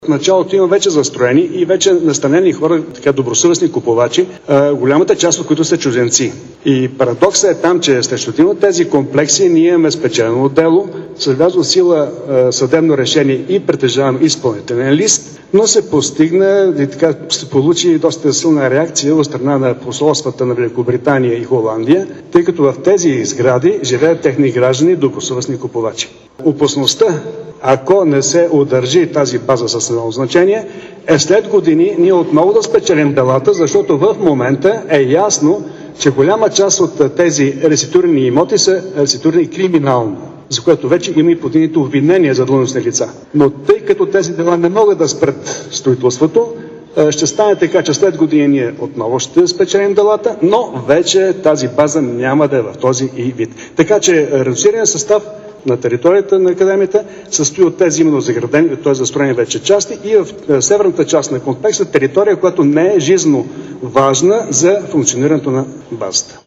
В началото има вече застроени и вече настанени хора, така добросъвестни купувачи, голямата част от които са чужденци. И парадоксът е там, че срещу един от тези комплекси ние имаме спечелено дело, с влязло в сила съдебно решение и притежаваме изпълнителен лист, но се постигна и така се получи доста силна реакция от страна на посолствата на Великобритания и Холандия, тъй като в тези сгради живеят техни граждани добросъвестни купувачи. Опасността, ако не се удържи тази база с национално значение, е след години ние отново да спечелим делата, защото в момента е ясно, че голяма част от тези реституирани имоти са реституирани криминално, за което вече има и подигнати обвинения за длъжностни лица. Но тъй като тези дела не могат да спрат строителството, ще стане така, че след години ние отново ще спечелим делата, но вече тази база няма да е в този и вид. Така че редуцираният състав на територията на академията състои от тези именно заградени, т.е. застроени вече части, и в северната част на комплекса територия, която не е жизненно важна за функционирането на базата.